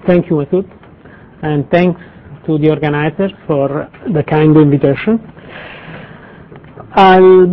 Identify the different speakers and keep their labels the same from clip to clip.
Speaker 1: Thank you, Masood, and thanks to the organizer for the kind invitation. I'll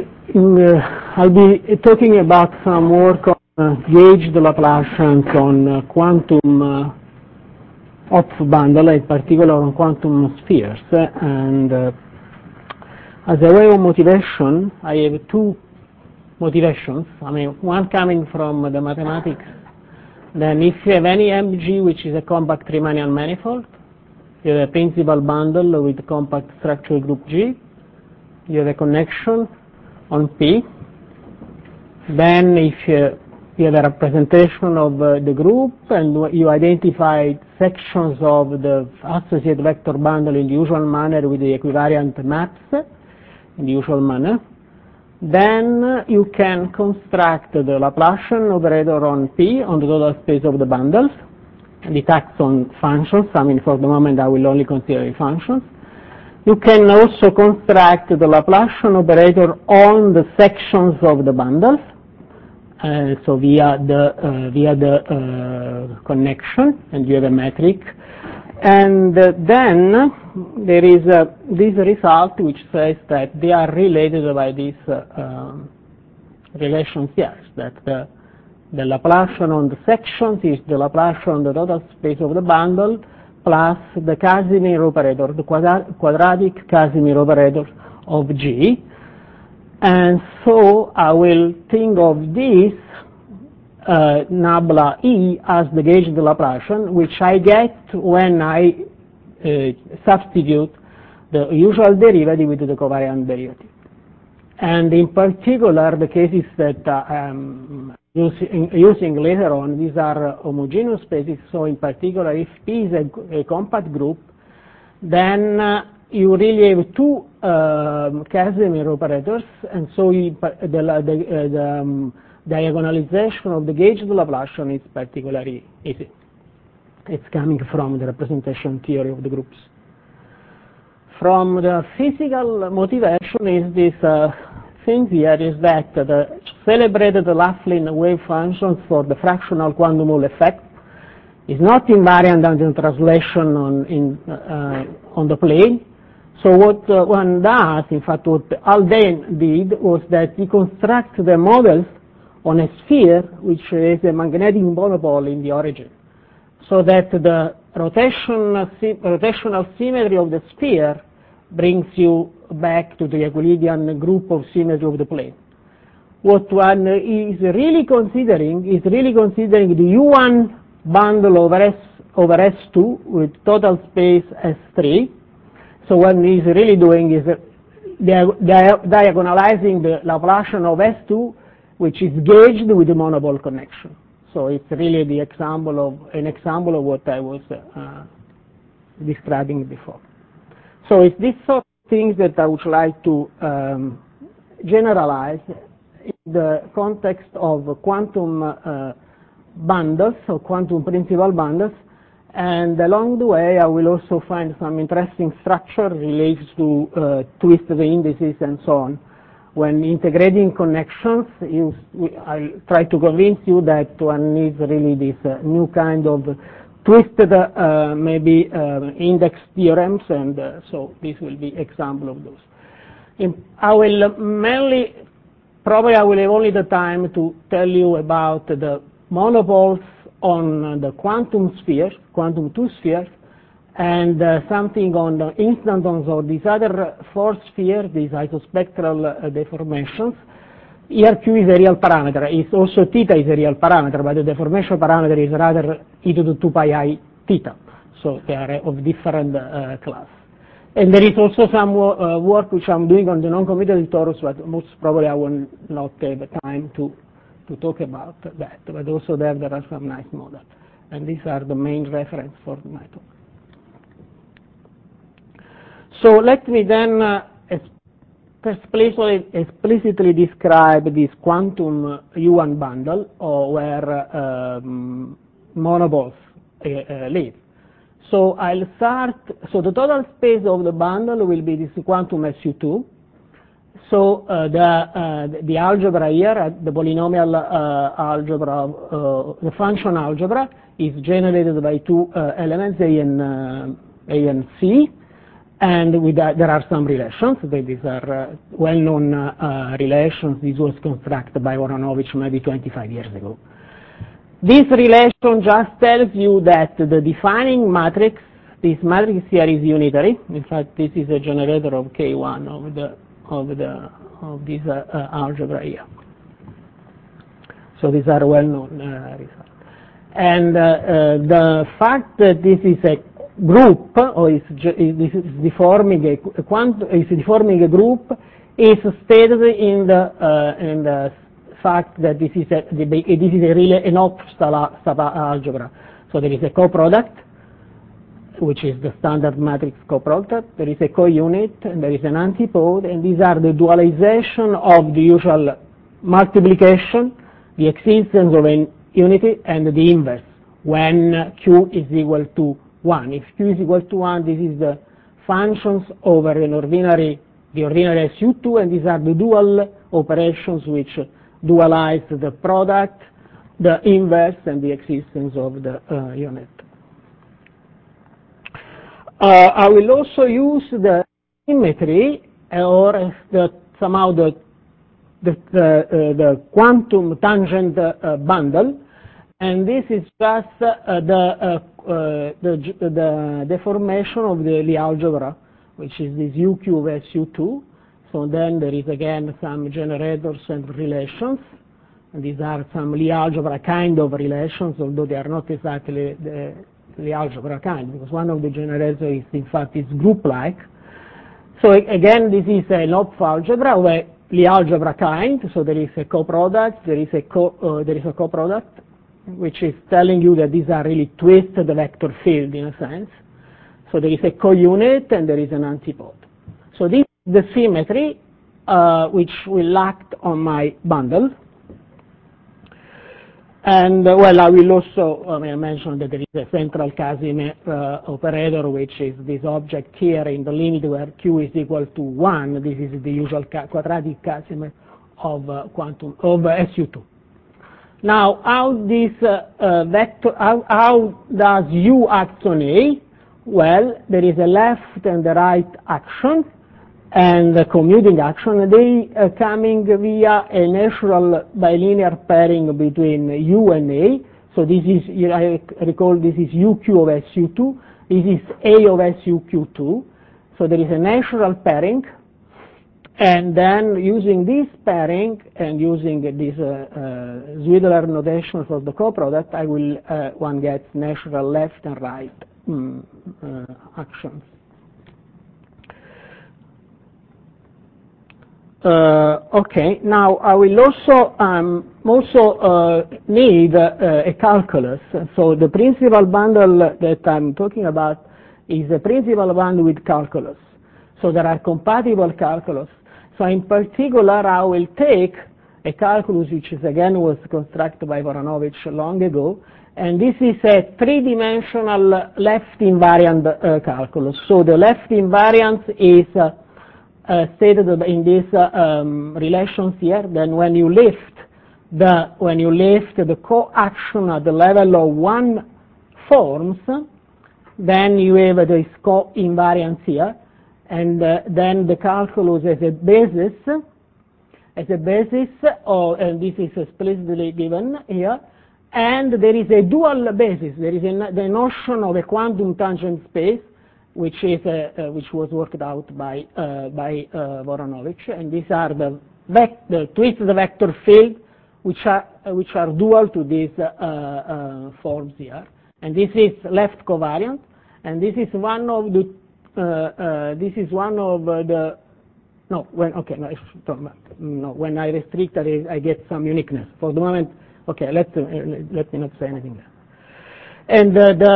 Speaker 1: be talking about some work on gauged Laplacians on quantum Hopf bundle, in particular on quantum spheres. And as a way of motivation, I have two motivations. I mean, one coming from the mathematics. Then if you have any MG which is a compact Riemannian manifold, you have a principal bundle with compact structure group G, you have a connection on P. Then if you have a representation of the group and you identify sections of the associated vector bundle in the usual manner with the equivariant maps in the usual manner, then you can construct the Laplacian operator on P on the total space of the bundles, and it acts on functions. I mean, for the moment I will only consider functions. You can also construct the Laplacian operator on the sections of the bundles, so via the connection, and you have a metric. And then there is this result which says that they are related by this relation here, that the Laplacian on the sections is the Laplacian on the total space of the bundle plus the Casimir operator, the quadratic Casimir operator of G. And so I will think of this nabla E as the gauged Laplacian, which I get when I substitute the usual derivative with the covariant derivative. And in particular, the cases that I'm using later on, these are homogeneous spaces. So in particular, if P is a compact group, then you really have two Casimir operators, and so the diagonalization of the gauged Laplacian is particularly easy. It's coming from the representation theory of the groups. From the physical motivation is this thing here is that the celebrated Laughlin wave functions for the fractional quantum Hall effect is not invariant under translation on the plane. So what one does, in fact what Haldane did, was that he constructs the models on a sphere which has a magnetic monopole in the origin, so that the rotational symmetry of the sphere brings you back to the Euclidean group of symmetry of the plane. What one is really considering the U1 bundle over S2 with total space S3. So what one is really doing is diagonalizing the Laplacian of S2, which is gauged with the monopole connection. So it's really an example of what I was describing before. So it's this sort of things that I would like to generalize in the context of quantum bundles, or quantum principal bundles, and along the way I will also find some interesting structure related to twisted indices and so on. When integrating connections, I'll try to convince you that one needs really this new kind of twisted index theorems, and so this will be example of those. I will mainly, probably I will have only the time to tell you about the monopoles on the quantum spheres, quantum 2 spheres, and something on the instantons of these other 4 spheres, these isospectral deformations. Here Q is a real parameter. It's also theta is a real parameter, but the deformation parameter is rather e to the 2 pi I theta. So they are of different class. And there is also some work which I'm doing on the non-commutative torus, but most probably I will not have time to talk about that. But also there are some nice models. And these are the main reference for my talk. So let me then explicitly describe this quantum U1 bundle, where monopoles live. So I'll start, so the total space of the bundle will be this quantum SU2. So the algebra here, the polynomial algebra, the function algebra, is generated by two elements, A and C, and with that there are some relations. These are well-known relations. This was constructed by Voronovich maybe 25 years ago. This relation just tells you that the defining matrix, this matrix here is unitary. In fact, this is a generator of K1 of this algebra here. So these are well-known results. And the fact that this is a group, or is deforming a group, is stated in the fact that this is an opt sub-algebra. So there is a coproduct, which is the standard matrix coproduct. There is a co-unit, and there is an antipode, and these are the dualization of the usual multiplication, the existence of a unity, and the inverse when Q is equal to 1. If Q is equal to 1, this is the functions over the ordinary SU2, and these are the dual operations which dualize the product, the inverse, and the existence of the unit. I will also use the symmetry or somehow the quantum tangent bundle, and this is just the deformation of the Lie algebra, which is this UQ of SU2. So then there is again some generators and relations, and these are some Lie algebra kind of relations, although they are not exactly the Lie algebra kind, because one of the generators is in fact is group-like. So again, this is an Hopf algebra where Lie algebra kind. So there is a coproduct, there is a coproduct, which is telling you that these are really twisted vector field in a sense. So there is a co-unit and there is an antipode. So this is the symmetry which will act on my bundle. And well, I will also mention that there is a central Casimir operator, which is this object here in the limit where Q is equal to 1. This is the usual quadratic Casimir of quantum of SU2. Now, how this vector, how does U act on A? Well, there is a left and a right action and a commuting action. They coming via a natural bilinear pairing between U and A. So this is, I recall, this is UQ of SU2. This is A of SUQ2. So there is a natural pairing. And then using this pairing and using this Zwideler notation for the coproduct, I will one gets natural left and right actions. Okay, now I will also need a calculus. So the principal bundle that I'm talking about is a principal bundle with calculus. So there are compatible calculus. So in particular, I will take a calculus which is again was constructed by Voronovich long ago, and this is a three-dimensional left invariant calculus. So the left invariance is stated in these relations here. Then when you lift the co-action at the level of one forms, then you have this co-invariance here. And then the calculus as a basis, and this is explicitly given here, and there is a dual basis. There is the notion of a quantum tangent space, which was worked out by Voronovich, and these are the twisted vector field, which are dual to these forms here, and this is left covariant, and this is one of the when I restrict I get some uniqueness. For the moment, okay, let me not say anything there. And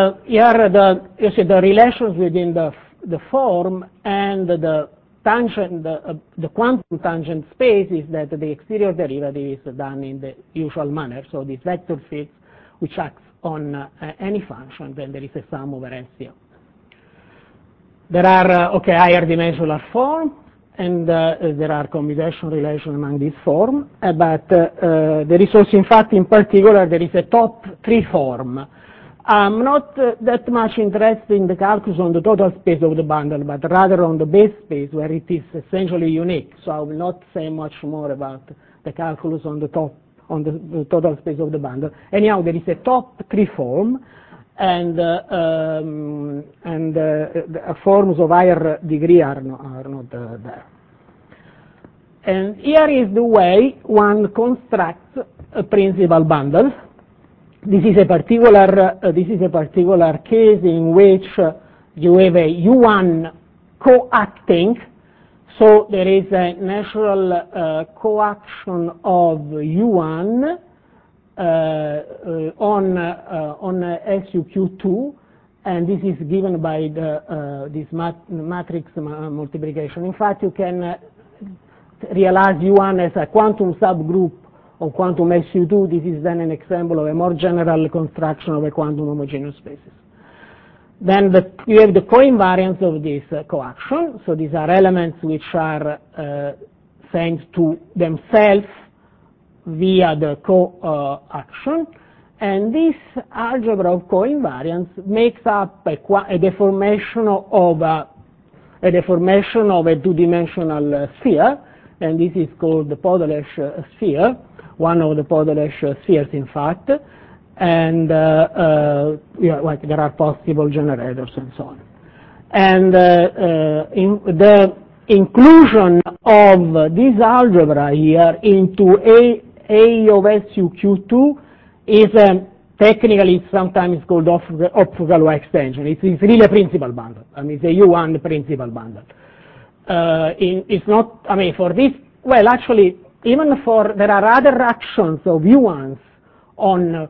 Speaker 1: the relations within the form and the tangent, the quantum tangent space is that the exterior derivative is done in the usual manner. So this vector field which acts on any function, then there is a sum over S here. There are higher dimensional form, and there are commutation relations among these forms. But there is also, in fact, in particular, there is a top 3 form, I'm not that much interested in the calculus on the total space of the bundle, but rather on the base space where it is essentially unique. So I will not say much more about the calculus on the total space of the bundle. Anyhow, there is a top 3 form, and forms of higher degree are not there. And here is the way one constructs a principal bundle. This is a particular case in which you have a U1 co-acting, so there is a natural coaction of U1 on SUQ2, and this is given by this matrix multiplication. In fact, you can realize U1 as a quantum subgroup of quantum SU2. This is then an example of a more general construction of a quantum homogeneous spaces. Then you have the co-invariance of this coaction. So these are elements which are sent to themselves via the co-action. And this algebra of co-invariance makes up a deformation of a two-dimensional sphere, and this is called the Podolesz sphere, one of the Podolesz spheres, in fact, and like there are possible generators and so on. And the inclusion of this algebra here into A of SUQ2 is technically sometimes called Hopf-Galois extension. It's really a principal bundle. I mean, it's a U1 principal bundle. It's not, I mean, for this, well, actually, even for, there are other actions of U1s on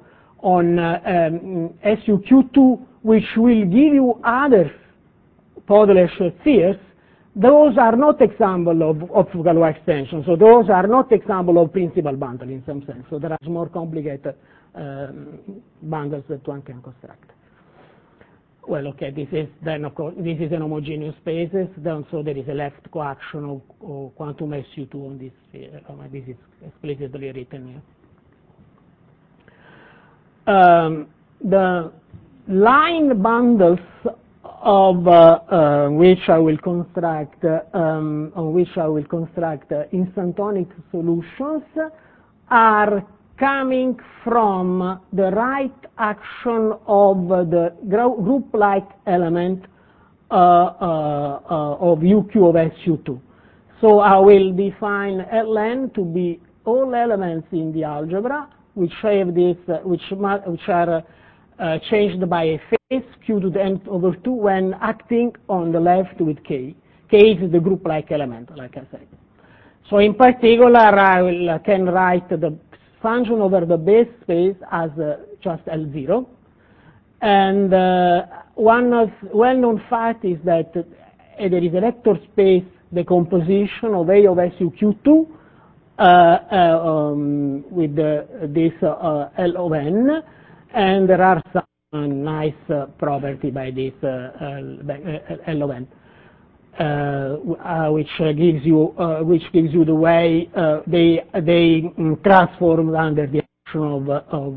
Speaker 1: SUQ2 which will give you other Podolesz spheres. Those are not example of Hopf-Galois extension, so those are not example of principal bundle in some sense. So there are more complicated bundles that one can construct. Well, okay, this is then, of course, this is an homogeneous spaces, then so there is a left coaction of quantum SU2 on this sphere. This is explicitly written here. The line bundles of which I will construct instantonic solutions are coming from the right action of the group-like element of UQ of SU2. So I will define Ln to be all elements in the algebra which have this, which are changed by a phase Q to the n over 2 when acting on the left with K. K is the group-like element, like I said. So in particular, I can write the function over the base space as just L0. And one of well-known fact is that there is a vector space decomposition of A of SUQ2 with this L of n, and there are some nice property by this L of n. Which gives you the way they transform under the action of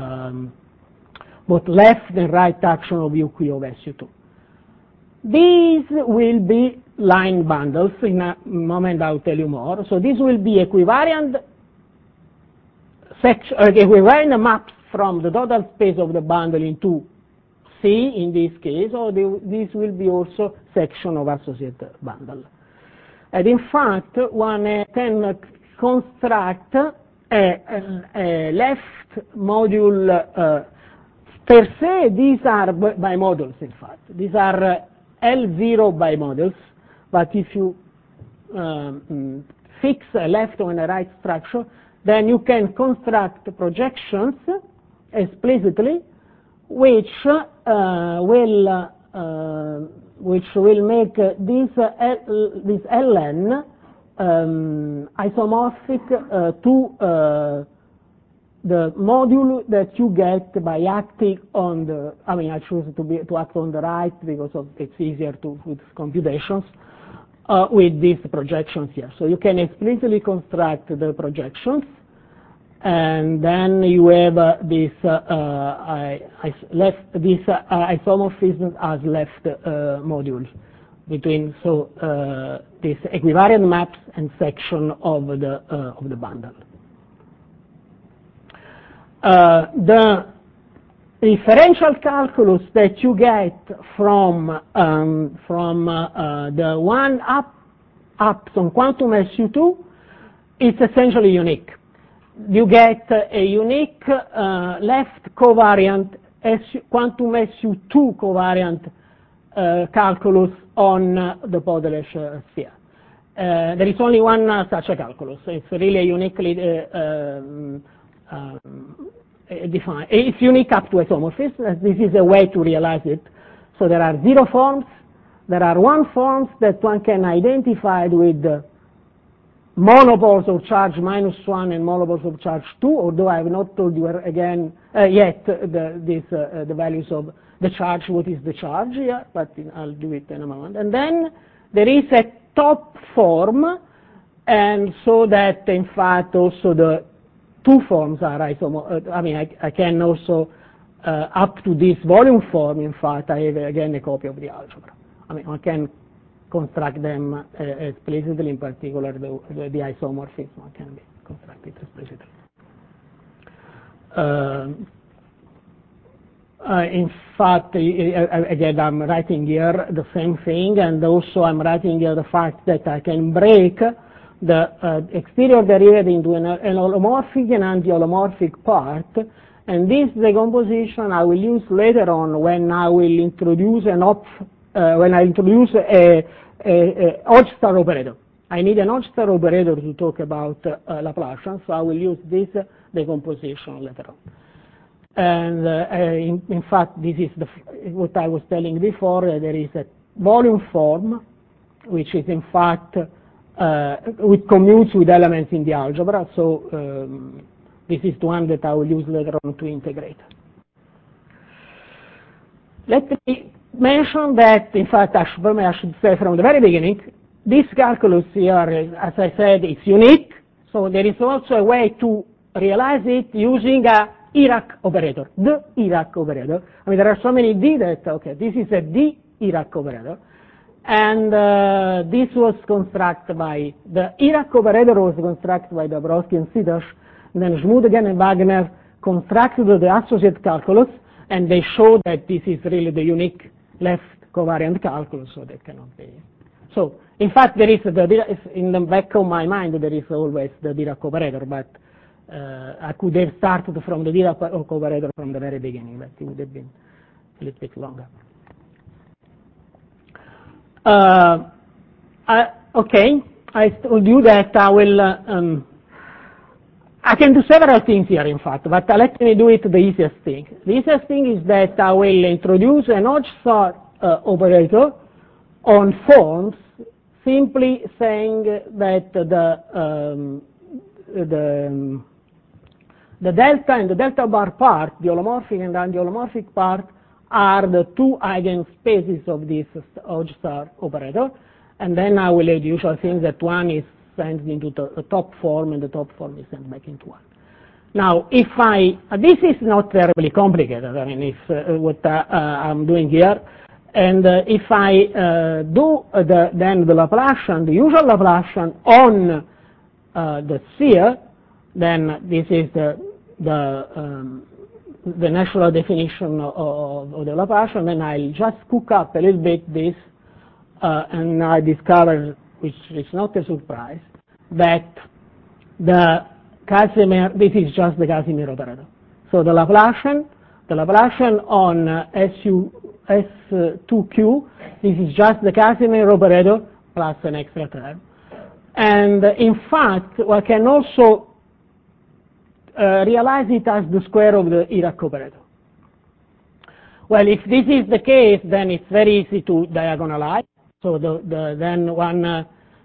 Speaker 1: both left and right action of UQ of SU2. These will be line bundles. In a moment I'll tell you more. So this will be equivariant maps from the total space of the bundle into C in this case, or this will be also section of associated bundle. And in fact, one can construct a left module per se. These are bimodules, in fact. These are L0 bimodules, but if you fix a left and a right structure, then you can construct projections explicitly which will make this Ln isomorphic to the module that you get by acting on the. I mean, I choose to act on the right because it's easier with computations with these projections here. So you can explicitly construct the projections and then you have this isomorphism as left modules between this equivariant maps and section of the bundle. The differential calculus that you get from the one up on quantum SU2 is essentially unique. You get a unique left covariant quantum SU2 covariant calculus on the Podelesh sphere. There is only one such a calculus. It's really uniquely defined. It's unique up to isomorphism. This is a way to realize it. So there are 0 forms. There are 1 forms that one can identify with monopoles of charge -1 and monopoles of charge 2, although I have not told you again yet the values of the charge, what is the charge here, but I'll do it in a moment. And then there is a top form, and so that in fact also the 2 forms are isomorphic. I mean, I can also, up to this volume form, in fact, I have again a copy of the algebra. I mean, I can construct them explicitly, in particular the isomorphism can be constructed explicitly. In fact, again, I'm writing here the same thing, and also I'm writing here the fact that I can break the exterior derivative into an holomorphic and anti-holomorphic part, and this decomposition I will use later on when I will introduce a Hodge-Star operator. I need an Hodge-Star operator to talk about Laplacian, so I will use this decomposition later on. And in fact, this is what I was telling before. There is a volume form, which is in fact which commutes with elements in the algebra. So this is the one that I will use later on to integrate. Let me mention that, in fact, I should say from the very beginning, this calculus here, as I said, it's unique. So there is also a way to realize it using a Dirac operator, the Dirac operator. I mean, there are so many D that, okay, this is a D Dirac operator. And this was constructed by, the Dirac operator was constructed by Dabrowski and Sitosh, and then Schmudegen and Wagner constructed the associated calculus, and they showed that this is really the unique left covariant calculus, so that cannot be. So, in fact, there is in the back of my mind, there is always the Dirac operator, but I could have started from the Dirac operator from the very beginning, but it would have been a little bit longer. Okay, I told you that I will, I can do several things here, in fact, but let me do it the easiest thing. The easiest thing is that I will introduce an Hodge-Star operator on forms, simply saying that the delta and the delta bar part, the holomorphic and anti-holomorphic part, are the 2 eigenspaces of this Hodge-Star operator, and then I will add the usual thing that one is sent into the top form and the top form is sent back into 1. Now, if this is not terribly complicated, I mean, if what I'm doing here, and if I do then the Laplacian, the usual Laplacian on the sphere, then this is the natural definition of the Laplacian, then I'll just cook up a little bit this, and I discover, which is not a surprise, that the Casimir, this is just the Casimir operator. So the Laplacian on S2Q, this is just the Casimir operator plus an extra term. And in fact, I can also realize it as the square of the Dirac operator. Well, if this is the case, then it's very easy to diagonalize. So then one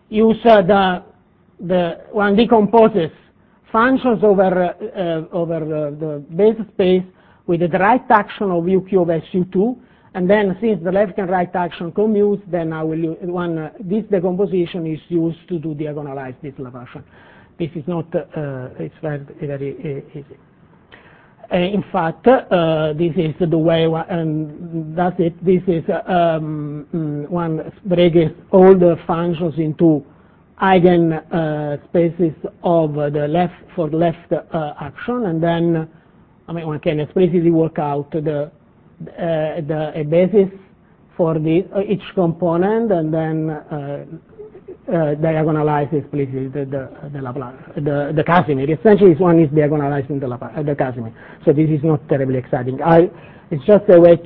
Speaker 1: one decomposes functions over the base space with the right action of UQ of SU2, and then since the left and right action commutes, then I will this decomposition is used to diagonalize this Laplacian. this is not, it's very easy. In fact, this is the way, and that's it. This is one breaks all the functions into eigenspaces of the left for left action, and then one can explicitly work out a basis for each component, and then diagonalize explicitly the Casimir. Essentially, one is diagonalizing the Casimir. So this is not terribly exciting. It's just a way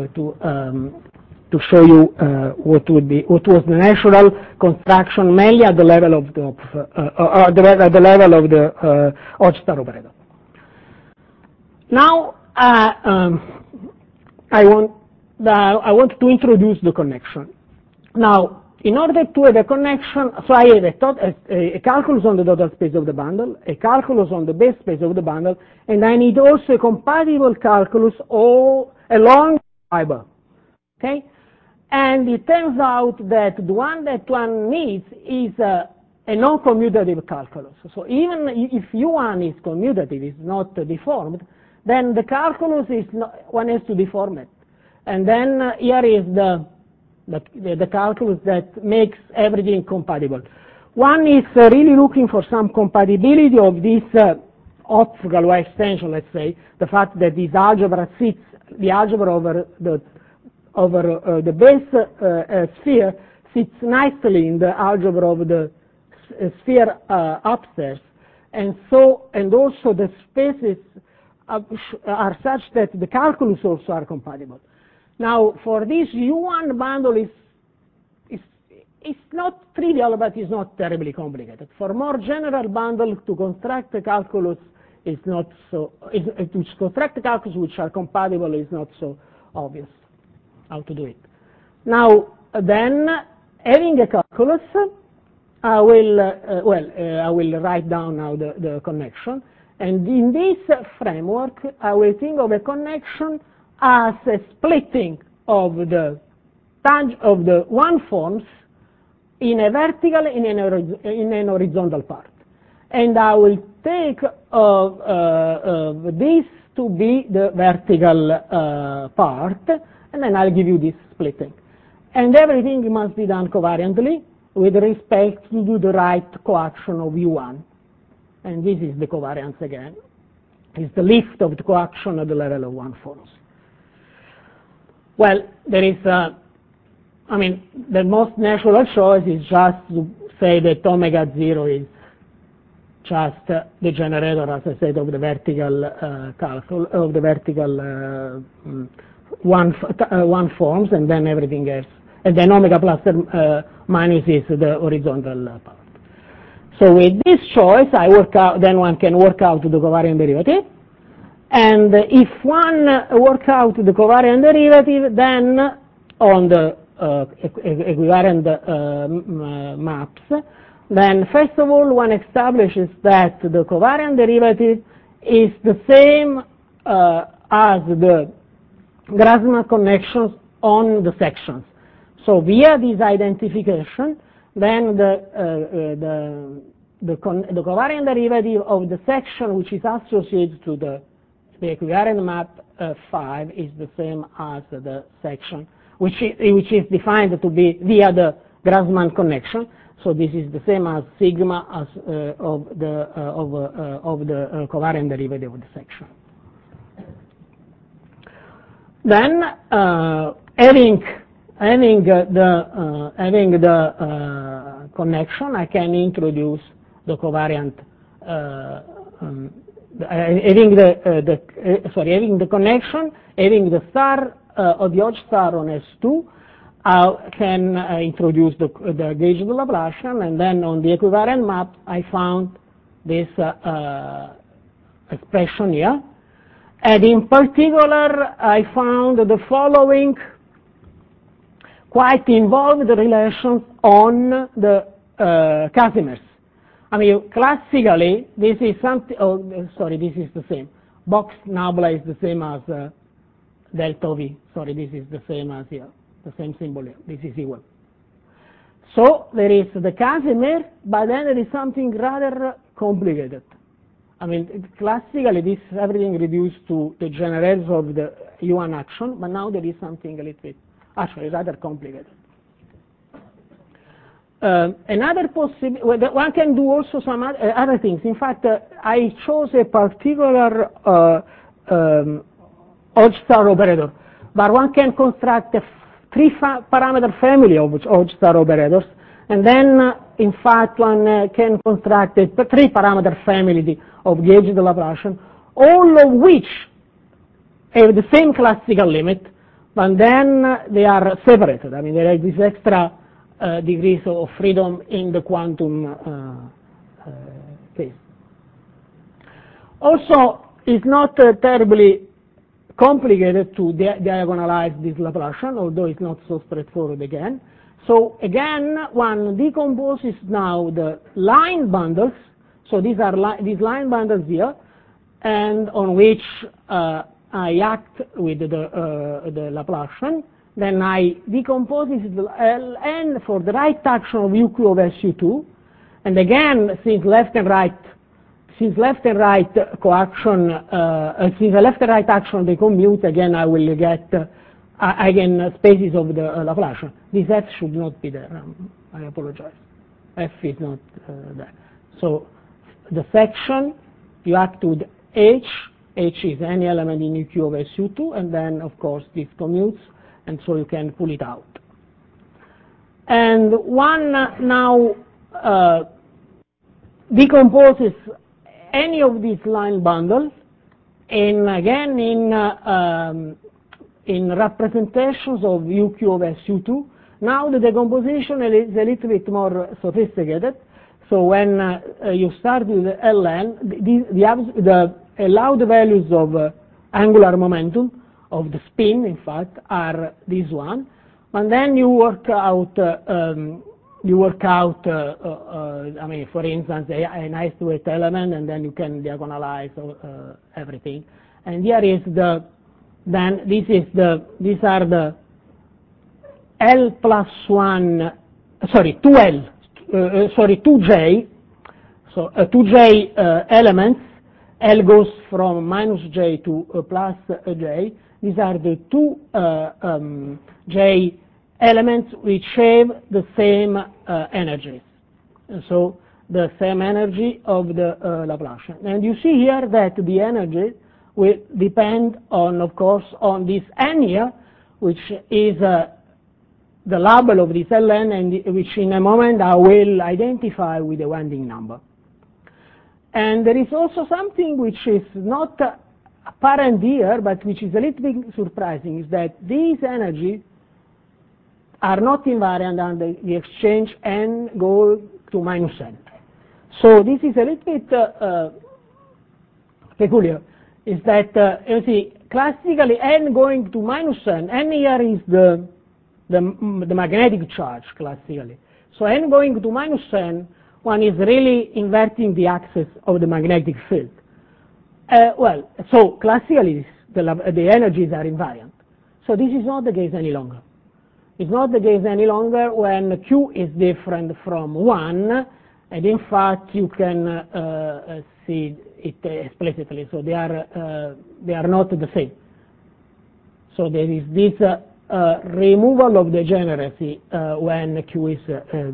Speaker 1: to show you what was the natural construction, mainly at the level of the Hodge-Star operator. Now I want to introduce the connection. Now, in order to have a connection, so I have a calculus on the total space of the bundle, a calculus on the base space of the bundle, and I need also a compatible calculus all along the fiber. Okay? And it turns out that the one that one needs is a non-commutative calculus. So even if U1 is commutative, is not deformed, then the calculus is not, one has to deform it. And then here is the calculus that makes everything compatible. One is really looking for some compatibility of this Hopf-Galois extension, let's say, the fact that this algebra sits, the algebra over the base sphere sits nicely in the algebra of the sphere upstairs, and also the spaces are such that the calculus also are compatible. Now, for this U1 bundle it's not trivial, but it's not terribly complicated. For more general bundle, to construct a calculus is not so. To construct a calculus which are compatible is not so obvious how to do it. Now, then, having a calculus, I will write down now the connection, and in this framework, I will think of a connection as a splitting of the one forms in a vertical in an horizontal part, and I will take this to be the vertical part, and then I'll give you this splitting, and everything must be done covariantly with respect to do the right coaction of U1, and this is the covariance again. It's the lift of the coaction at the level of one forms. Well, there is, the most natural choice is just to say that omega 0 is just the generator, as I said, of the vertical one forms, and then everything else, and then omega plus minus is the horizontal part. So with this choice, then one can work out the covariant derivative. And if one works out the covariant derivative, then on the equivariant maps, then first of all one establishes that the covariant derivative is the same as the Grassmann connections on the sections. So via this identification, then the covariant derivative of the section which is associated to the equivariant map 5 is the same as the section which is defined to be via the Grassmann connection. So this is the same as sigma as of the covariant derivative of the section. Then having the connection, I can introduce the covariant. Having the connection, having the star of the Hodge star on S2, I can introduce the gauge of the Laplacian, and then on the equivariant map, I found this expression here. And in particular, I found the following quite involved relations on the Casimir's. Classically, this is something, this is the same. Box nabla is the same as delta V. Sorry, this is the same as here, the same symbol here. This is equal. So there is the Casimir, but then there is something rather complicated. I mean, classically, this everything reduced to the generals of the U1 action, but now there is something a little bit, actually, rather complicated. Another possibility, one can do also some other things. In fact, I chose a particular Hodge-Star operator, but one can construct a three-parameter family of Hodge-Star operators, and then, in fact, one can construct a three-parameter family of gauge de Laplacian, all of which have the same classical limit, but then they are separated. I mean, there is this extra degrees of freedom in the quantum case. Also, it's not terribly complicated to diagonalize this Laplacian, although it's not so straightforward again. So again, one decomposes now the line bundles. So these are these line bundles here, and on which I act with the Laplacian. Then I decompose the Ln for the right action of UQ of SU2, and again, since left and right coaction, since the left and right action they commute, again I will get eigenspaces of the Laplacian. This F should not be there. I apologize. F is not there. So the section you act with H. H is any element in UQ of SU2, and then of course this commutes, and so you can pull it out. And one now decomposes any of these line bundles, and again in representations of UQ of SU2. Now the decomposition is a little bit more sophisticated. So when you start with the Ln, the allowed values of angular momentum of the spin, in fact, are this one, and then you work out. I mean, for instance, a nice weight element, and then you can diagonalize everything. And here is the. Then these are the L plus 1. Sorry, 2L. Sorry, 2J. So 2J elements. L goes from minus J to plus J. These are the two J elements which have the same energies. So the same energy of the Laplacian. And you see here that the energy will depend on, of course, on this N here, which is the label of this Ln, and which in a moment I will identify with a winding number. And there is also something which is not apparent here, but which is a little bit surprising, is that these energies are not invariant under the exchange N go to minus N. So this is a little bit peculiar, is that, you see, classically N going to minus N, N here is the magnetic charge, classically. So N going to minus N, one is really inverting the axis of the magnetic field. Well, so classically the energies are invariant. So this is not the case any longer. It's not the case any longer when Q is different from 1, and in fact you can see it explicitly. So they are not the same. So there is this removal of degeneracy when Q is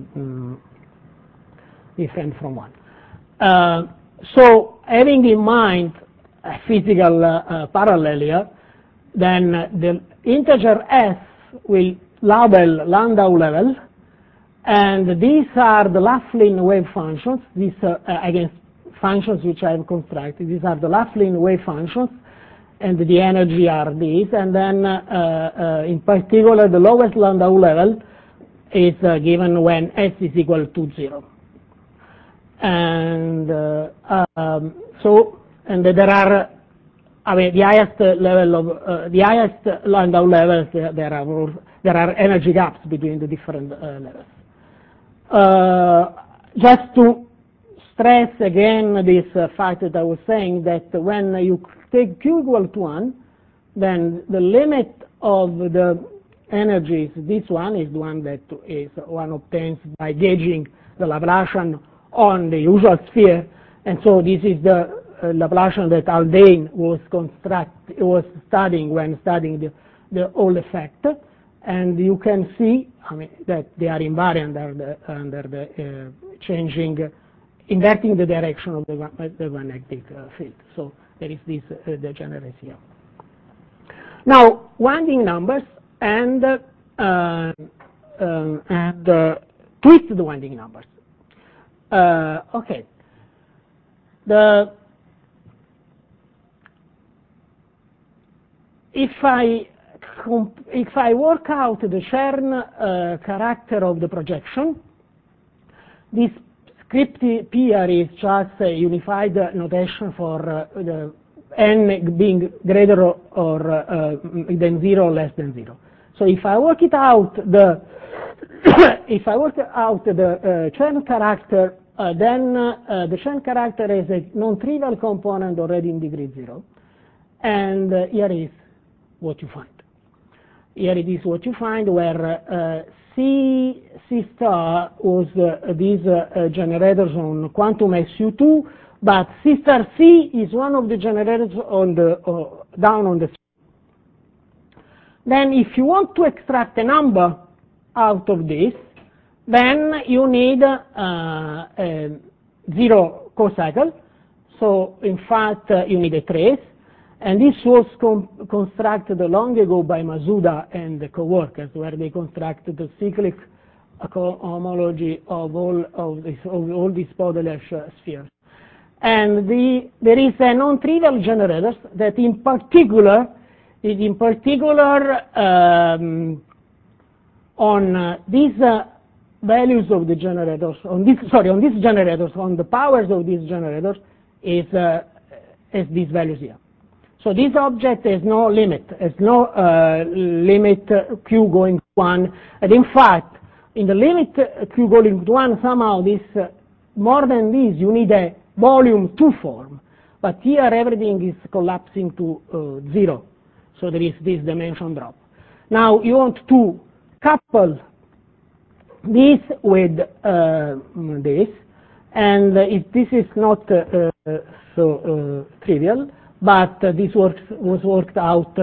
Speaker 1: different from 1. So having in mind a physical parallel here, then the integer S will label Landau level, and these are the Laughlin wave functions. These are again functions which I have constructed. These are the Laughlin wave functions, and the energy are these. And then in particular, the lowest Landau level is given when S is equal to 0. And so, and there are, I mean, the highest level of the highest Landau levels. There are energy gaps between the different levels. Just to stress again this fact that I was saying, that when you take Q equal to 1, then the limit of the energies, this one is the one that is one obtains by gauging the Laplacian on the usual sphere, And so this is the Laplacian that Haldane was studying when studying the Hall effect. And you can see, that they are invariant under the inverting the direction of the magnetic field. So there is this degeneracy here. Now, winding numbers and twisted winding numbers. Okay. If I work out the Chern character of the projection, this script here is just a unified notation for the n being greater or than 0 or less than 0. So if I work it out the Chern character, then the Chern character is a non-trivial component already in degree 0, and here is what you find. Here it is what you find, where C star was these generators on quantum SU2, but C star C is one of the generators on the down on the. Then, if you want to extract a number out of this, then you need a 0 co-cycle. So, in fact, you need a trace. And this was constructed long ago by Masuda and the co-workers, where they constructed the cyclic homology of all these Podolak spheres. And there is a non-trivial generator that in particular on these values of the generators, on these generators, on the powers of these generators is these values here. So this object has no limit, limit q going to 1, and in fact, in the limit q going to 1, somehow this, more than this, you need a volume 2 form, but here everything is collapsing to 0, so there is this dimension drop. Now you want to couple this with this, and this is not so trivial, but this was worked out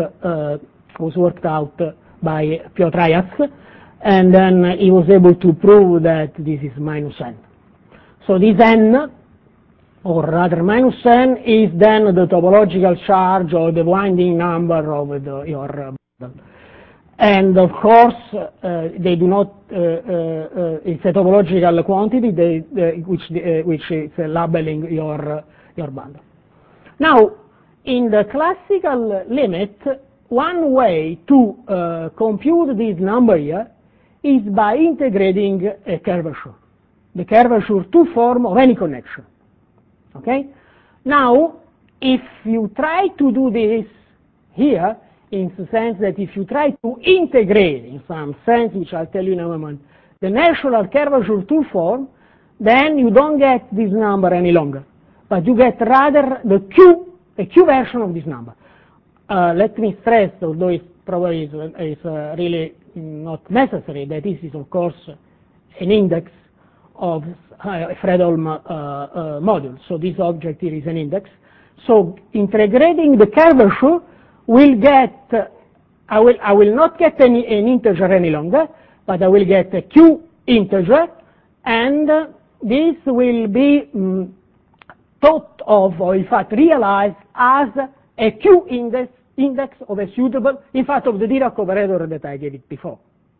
Speaker 1: by Piotr Ajacz, and then he was able to prove that this is minus n. So this n, or rather minus n, is then the topological charge or the winding number of your model. And of course, they do not. It's a topological quantity, which is labeling your bundle. Now, in the classical limit, one way to compute this number here is by integrating a curvature, the curvature 2 form of any connection. Okay? Now, if you try to do this here, in the sense that if you try to integrate, in some sense, which I'll tell you in a moment, the natural curvature 2 form, then you don't get this number any longer, but you get rather a Q version of this number. Let me stress, although it probably is really not necessary, that this is of course an index of Fredholm module. So this object here is an index. So integrating the curvature will get, I will not get an integer any longer, but I will get a Q integer, and this will be thought of, or in fact realized as a Q index of a suitable, in fact of the Dirac operator that I gave it before.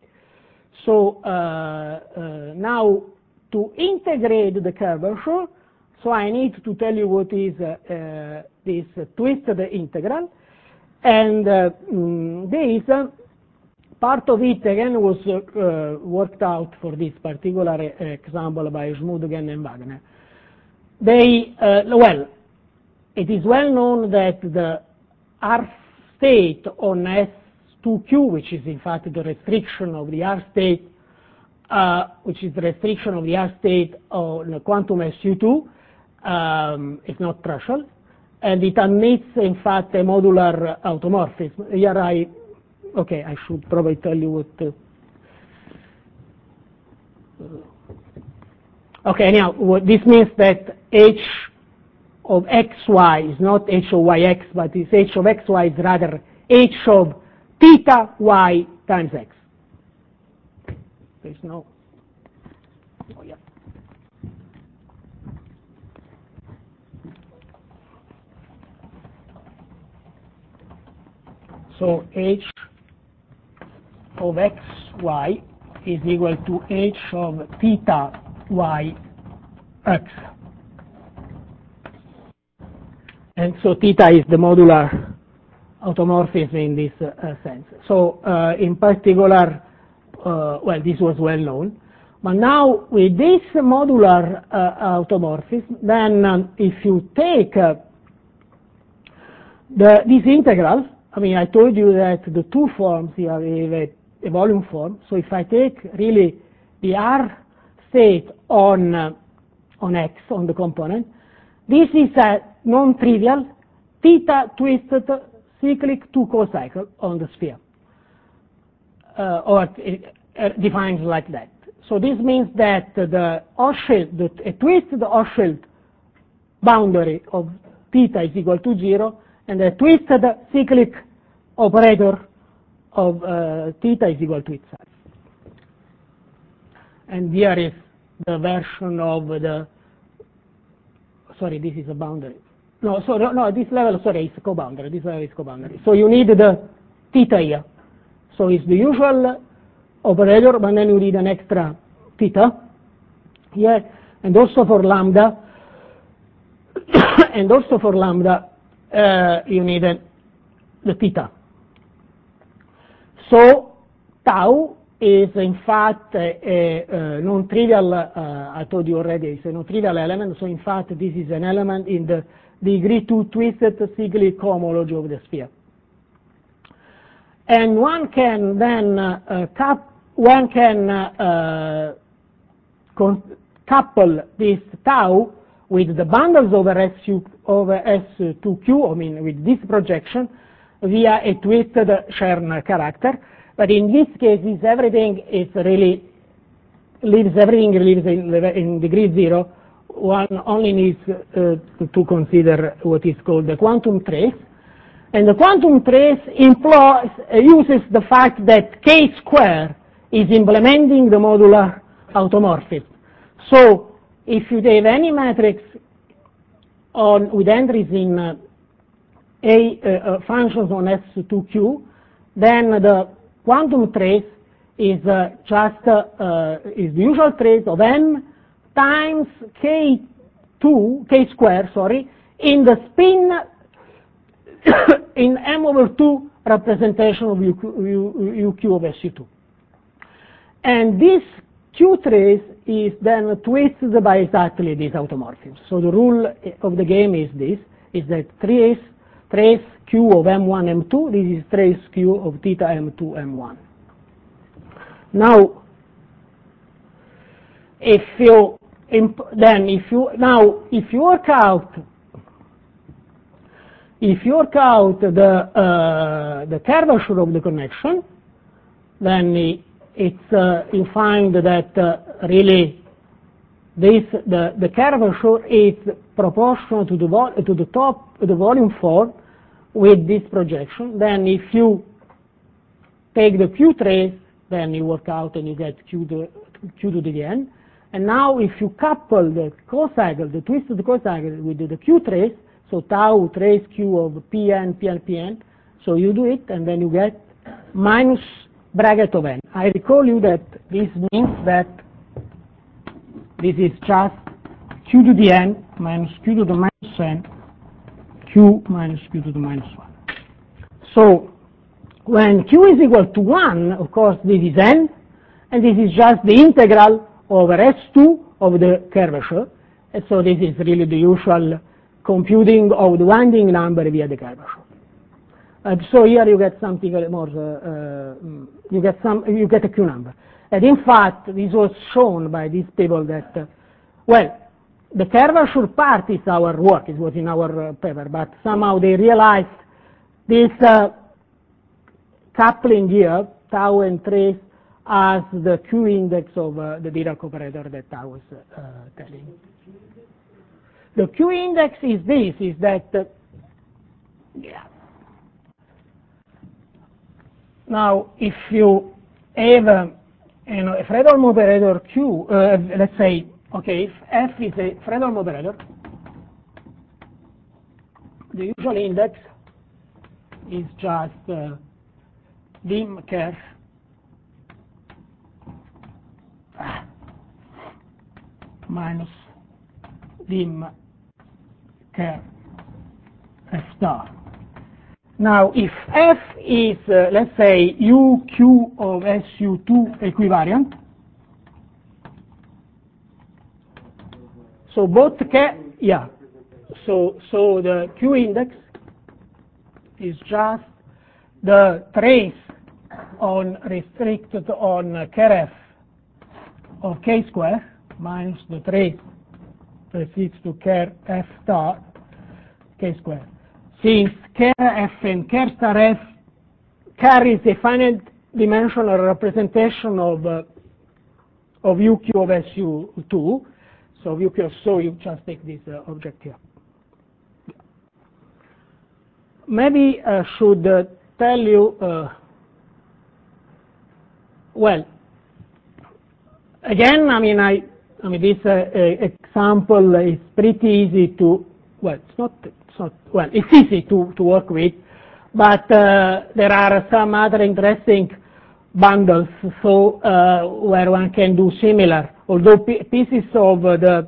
Speaker 1: So now to integrate the curvature, so I need to tell you what is this twisted integral, and this part of it again was worked out for this particular example by Schmudgen and Wagner. They, well, it is well known that the R state on S2Q, which is in fact the restriction of the R state, which is the restriction of the R state on quantum SU2, is not threshold, and it admits in fact a modular automorphism. Here I should probably tell you what. Okay, now this means that H of xy is not h of yx, but it's h of xy is rather h of theta y times x. There's no, oh yeah. So h of xy is equal to h of theta y x. And so theta is the modular automorphism in this sense. So in particular, well, this was well known. But now with this modular automorphism, then if you take this integral, I mean, I told you that the two forms here have a volume form. So if I take really the R state on X, on the component, this is a non-trivial theta twisted cyclic 2 co-cycle on the sphere, or defined like that. So this means that the Hochschild, a twisted Hochschild boundary of theta is equal to 0, and the twisted cyclic operator of theta is equal to itself. And here is the version of the, sorry, this is a boundary. No, so no, this level, sorry, is co-boundary. This level is co-boundary. So you need the theta here. So it's the usual operator, but then you need an extra theta here, and also for lambda, and also for lambda, you need the theta. So tau is in fact a non-trivial, I told you already, it's a non-trivial element. So in fact, this is an element in the degree 2 twisted cyclic cohomology of the sphere. And one can then couple this tau with the bundles over S2Q, I mean with this projection, via a twisted Chern character. But in this case, everything lives in degree 0. One only needs to consider what is called the quantum trace. And the quantum trace uses the fact that K square is implementing the modular automorphism. So if you have any matrix with entries in functions on S2Q, then the quantum trace is just is the usual trace of n times k square, in the spin in m/2 representation of uq of SU2. And this q trace is then twisted by exactly this automorphism. So the rule of the game is this: is that trace q of m1 m2. This is trace q of theta m2 m1. Now, if you work out the curvature of the connection, then you find that really the curvature is proportional to the volume form with this projection. Then if you take the q trace, then you work out and you get q to the n. And now if you couple the co-cycle, the twisted co-cycle with the q trace, so tau trace q of pn, pn, so you do it and then you get minus bracket of n. I recall you that this means that this is just q to the n minus q to the minus n, q minus q to the minus 1. So when q is equal to 1, of course, this is n, and this is just the integral over S2 of the curvature. And so this is really the usual computing of the winding number via the curvature. So here you get something more, you get a q number. And in fact, this was shown by these people that, well, the curvature part is our work, it was in our paper, but somehow they realized this coupling here, tau and trace, as the q index of the Dirac operator that I was telling you. The Q index is this, is that, now if you have a Fredholm operator Q, let's say, okay, if F is a Fredholm operator, the usual index is just dim kerf minus dim kerf F star. Now, if F is, let's say, UQ of SU2 equivariant, so both so the Q index is just the trace on restricted on kerf of K square minus the trace precedes to ker F star K square. Since ker F and ker star F carries a finite dimensional representation of UQ of SU2, so UQ, so you just take this object here. Maybe I should tell you, well, again, I mean this example is pretty easy to, well, it's easy to work with, but there are some other interesting bundles, so where one can do similar, although pieces of the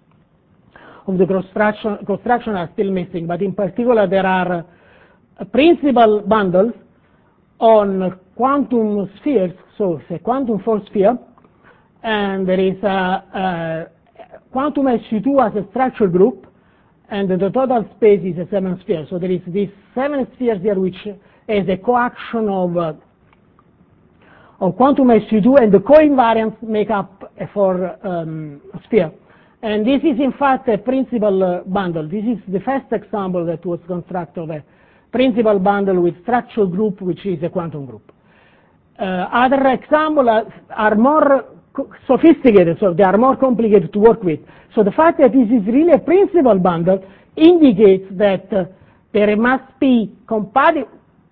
Speaker 1: construction are still missing, but in particular there are principal bundles on quantum spheres, so it's a quantum force sphere, and there is a quantum SU2 as a structure group, and the total space is a 7 sphere. So there is these 7 spheres here, which is a coaction of quantum SU2, and the co-invariants make up a 4 sphere. And this is in fact a principal bundle. This is the first example that was constructed of a principal bundle with structural group, which is a quantum group. Other examples are more sophisticated, so they are more complicated to work with. So the fact that this is really a principal bundle indicates that there must be compatible.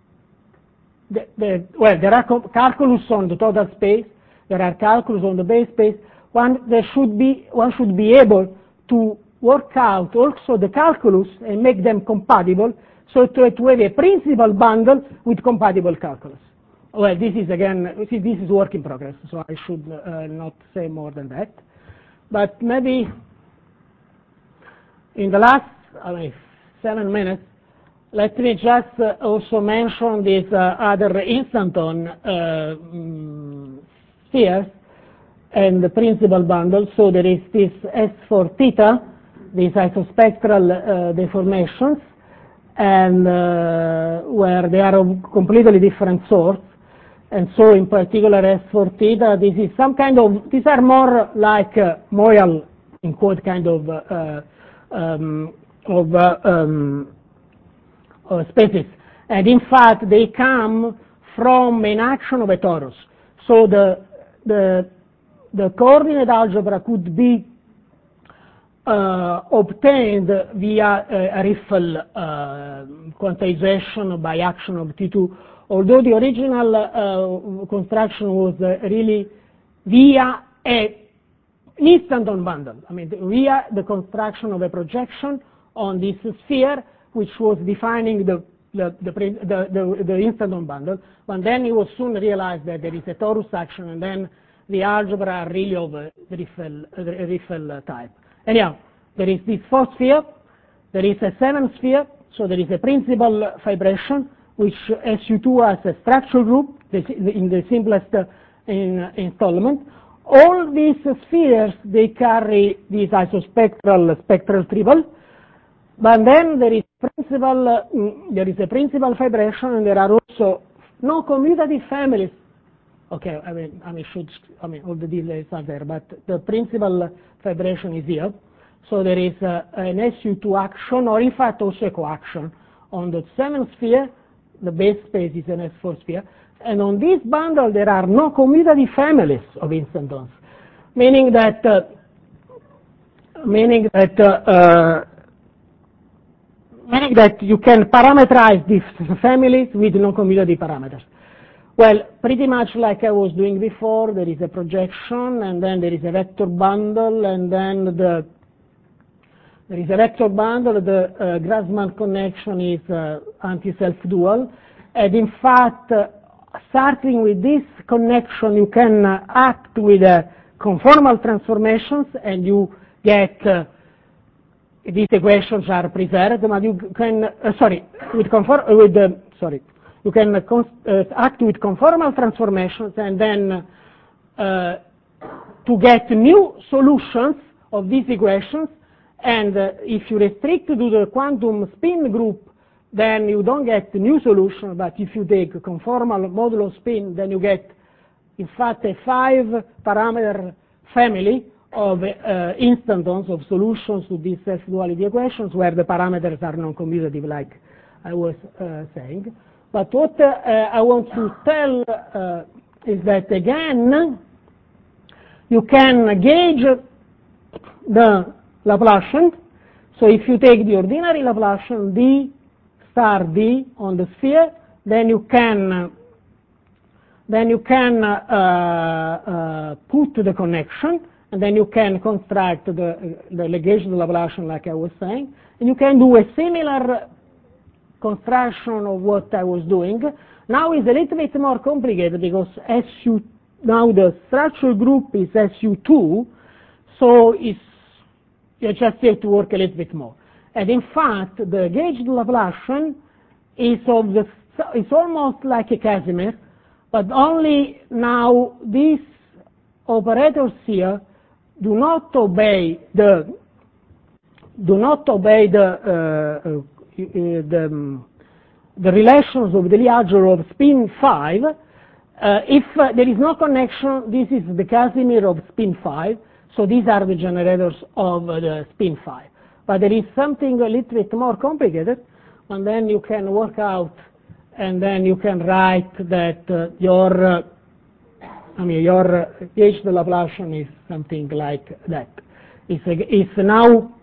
Speaker 1: Well, there are calculus on the total space. There are calculus on the base space. One should be able to work out also the calculus and make them compatible, so to have a principal bundle with compatible calculus. Well, this is again, this is work in progress, so I should not say more than that. But maybe in the last 7 minutes, let me just also mention these other instanton spheres and the principal bundle. So there is this S for theta, these isospectral deformations, and where they are of completely different sorts. And so in particular S for theta, this is some kind of, these are more like Moyal, in quote, kind of spaces. And in fact, they come from an action of a torus. So the coordinate algebra could be obtained via a Riffel quantization by action of T2, although the original construction was really via an instanton bundle. I mean, via the construction of a projection on this sphere, which was defining the instanton bundle. But then it was soon realized that there is a torus action, and then the algebra are really of the Riffel type. Anyhow, there is this 4 sphere, there is a 7 sphere, so there is a principal vibration, which SU2 as a structural group in the simplest installment. All these spheres, they carry this isospectral spectral triple, but then there is a principal vibration, and there are also no commutative families. Okay, I mean all the details are there, but the principal vibration is here. So there is an SU2 action, or in fact also a coaction on the 7th sphere. The base space is an S4 sphere, and on this bundle there are no commutative families of instantons, meaning that meaning that you can parameterize these families with non-commutative parameters. Well, pretty much like I was doing before, there is a projection, and then there is a vector bundle, and then there is a vector bundle. The Grassmann connection is anti-self dual, and in fact, starting with this connection, you can act with conformal transformations, and you get these equations are preserved, but you can you can act with conformal transformations, and then to get new solutions of these equations. And if you restrict to the quantum spin group, then you don't get the new solution. But if you take a conformal modulo spin, then you get, in fact, a 5-parameter family of instantons of solutions to these self-duality equations, where the parameters are non-commutative, like I was saying. But what I want to tell is that, again, you can gauge the Laplacian. So if you take the ordinary Laplacian d star d on the sphere, then you can put the connection, and then you can construct the legation Laplacian, like I was saying, and you can do a similar construction of what I was doing. Now it's a little bit more complicated because now the structural group is SU2, so you just have to work a little bit more. And in fact, the gauged Laplacian is almost like a Casimir, but only now these operators here do not obey the relations of the Liager of spin 5. If there is no connection, this is the Casimir of spin 5, so these are the generators of the spin 5. But there is something a little bit more complicated, and then you can work out, and then you can write that your gauged Laplacian is something like that. It's now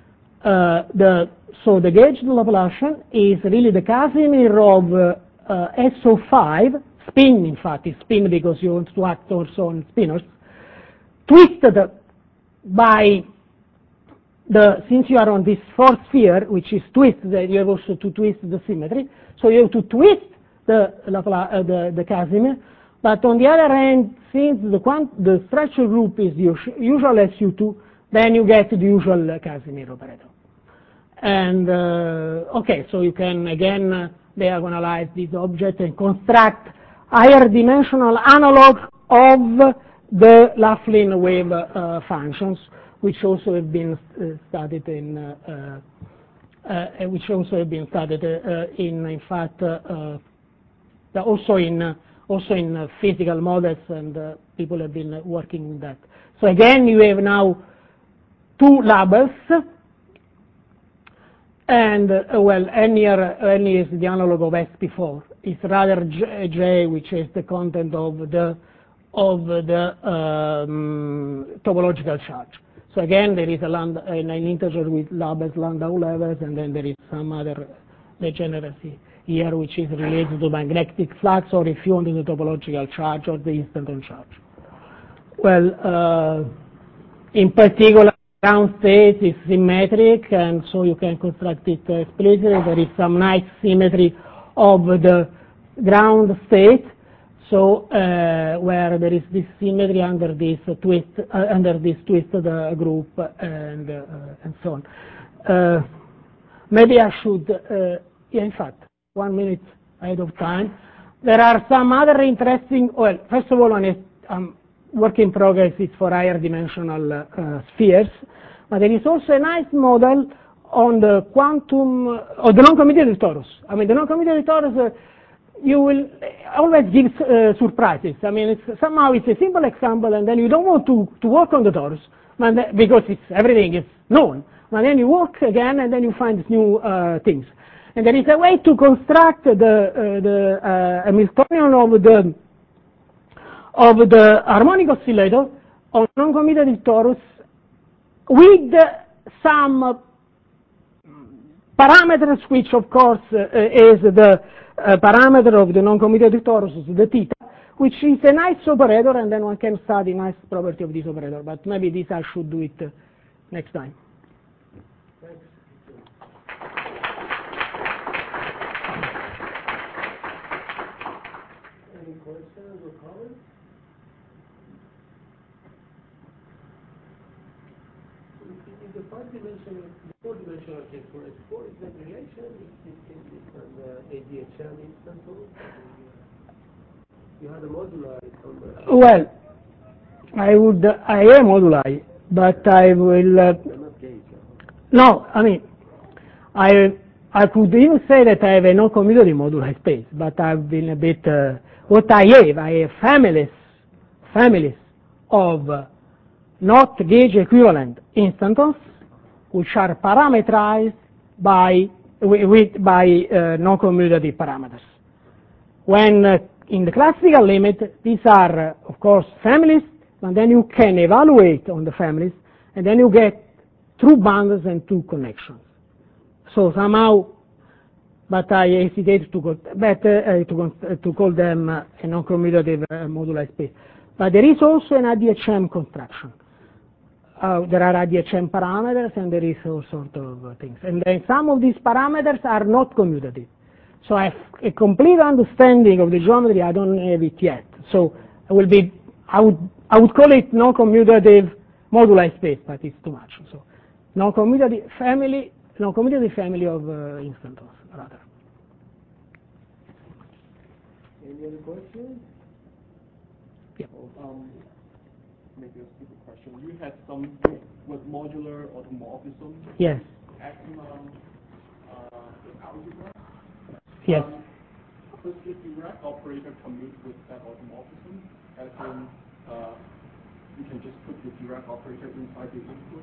Speaker 1: so the gauged Laplacian is really the Casimir of SO5 spin. In fact, it's spin because you want to act also on spinors, twisted by since you are on this fourth sphere, which is twisted, you have also to twist the symmetry. So you have to twist the Casimir. But on the other hand, since the structural group is usual SU2, then you get the usual Casimir operator. And okay, so you can again diagonalize this object and construct higher dimensional analog of the Laughlin wave functions, which also have been studied in fact, also in physical models, and people have been working with that. So again, you have now two labels, and well, N is the analog of SP4. It's rather J, which is the content of the topological charge. So again, there is an integer with labels lambda levels, and then there is some other degeneracy here, which is related to magnetic flux, or if you want the topological charge or the instanton charge. Well, in particular, ground state is symmetric, and so you can construct it explicitly. There is some nice symmetry of the ground state. So where there is this symmetry under this twisted group, and so on. Maybe I should, yeah, in fact, 1 minute ahead of time. There are some other interesting. Well, first of all, work in progress is for higher dimensional spheres, but there is also a nice model on the quantum or the non-commutative torus. I mean, the non-commutative torus. You will always give surprises. I mean, somehow it's a simple example, and then you don't want to work on the torus because everything is known. But then you work again, and then you find new things. And there is a way to construct the Hamiltonian of the harmonic oscillator on non-commutative torus with some parameters, which of course is the parameter of the non-commutative torus, the theta, which is a nice operator, and then one can study nice property of this operator. But maybe this I should do it next time.
Speaker 2: Thanks. Any questions or comments? In the four-dimensional case, for S4, is that relation in ADHM instances? You had a moduli somewhere.
Speaker 1: Well, I am moduli, but I will. No, I mean, I could even say that I have a non-commutative moduli space, but I've been a bit. What I have families of not gauge equivalent instances, which are parameterized by non-commutative parameters. When in the classical limit, these are, of course, families, and then you can evaluate on the families, and then you get true bundles and true connections. So somehow, but I hesitate to call them a non-commutative moduli space. But there is also an ADHM construction. There are ADHM parameters, and there is all sorts of things. And then some of these parameters are not commutative. So I have a complete understanding of the geometry. I don't have it yet. So I would call it non-commutative moduli space, but it's too much. So non-commutative family of instances, rather.
Speaker 2: Any other questions?
Speaker 1: Yeah.
Speaker 3: Maybe a stupid question. You had some with modular automorphism.
Speaker 1: Yes.
Speaker 3: Maximum algebra.
Speaker 1: Yes.
Speaker 3: Does the Dirac operator commute with that automorphism? As in, you can just put the Dirac operator inside the input.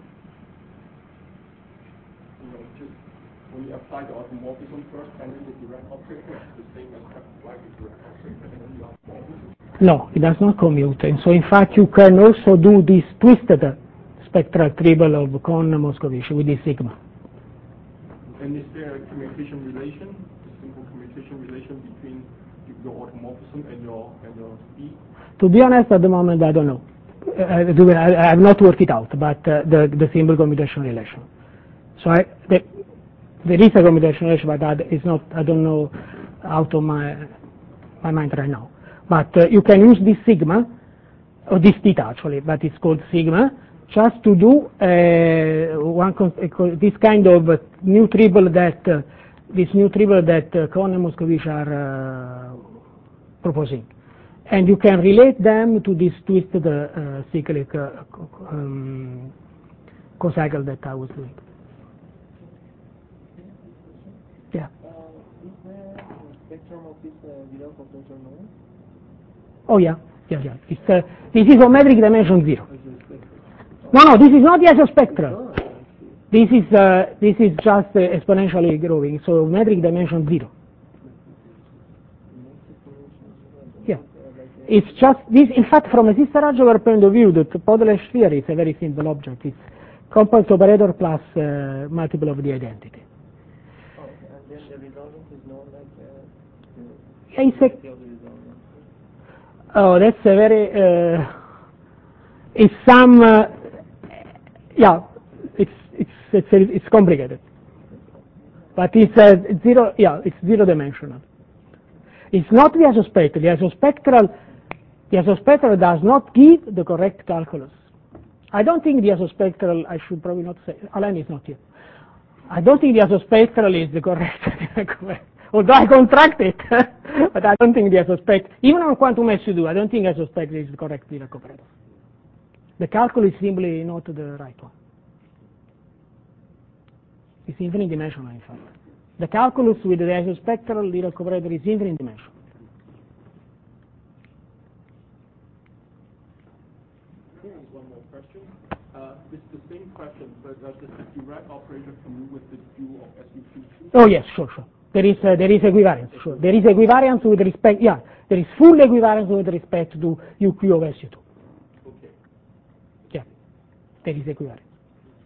Speaker 3: Just when you apply the automorphism first, and then the Dirac operator is the same as apply the Dirac operator, and then the automorphism.
Speaker 1: No, it does not commute. And so, in fact, you can also do this twisted spectral tribble of Kohn-Moscovici with this sigma.
Speaker 3: And is there a commutation relation, a simple commutation relation between your automorphism and your speed?
Speaker 1: To be honest, at the moment, I don't know. I have not worked it out, but the simple commutation relation. So there is a commutation relation, but that is not. I don't know out of my mind right now. But you can use this sigma, or this theta actually, but it's called sigma, just to do this kind of new tribble that Kohn and Moscovici are proposing, and you can relate them to this twisted cyclic cocycle that I was doing. Yeah.
Speaker 2: Is there a spectrum of this Dirac operator known?
Speaker 1: Oh yeah. This is on metric dimension 0. No, this is not the isospectral. This is just exponentially growing, so metric dimension 0. Yeah. It's just this. In fact, from a sister algebra point of view, the Podolak theory is a very simple object. It's compact operator plus multiple of the identity.
Speaker 2: Oh, and then the resultant is known like
Speaker 1: Oh, that's a very. It's some. Yeah, it's complicated, but it's zero. Yeah, it's zero dimensional. It's not the isospectral. The isospectral does not give the correct calculus. I don't think the isospectral. I should probably not say. Alain is not here. I don't think the isospectral is the correct. Although I contract it, but I don't think the isospectral, even on quantum SU2, I don't think isospectral is the correct Dirac operator. The calculus is simply not the right one. It's infinite dimensional, in fact. The calculus with the isospectral Dirac operator is infinite dimensional.
Speaker 3: Here is one more question. It's the same question, but does the Dirac operator commute with the U of SU2?
Speaker 1: Oh yes, sure. There is equivariance. Sure, there is equivariance with respect. Yeah, there is full equivariance with respect to UQ of SU2.
Speaker 3: Okay.
Speaker 1: Yeah, there is equivariance.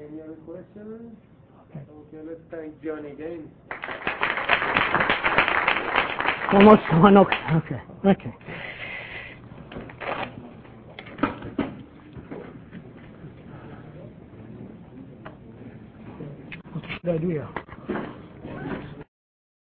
Speaker 2: Any other questions?
Speaker 1: Okay.
Speaker 2: Okay, let's thank John again.
Speaker 1: Almost 1 o'clock. Okay. What should I do here?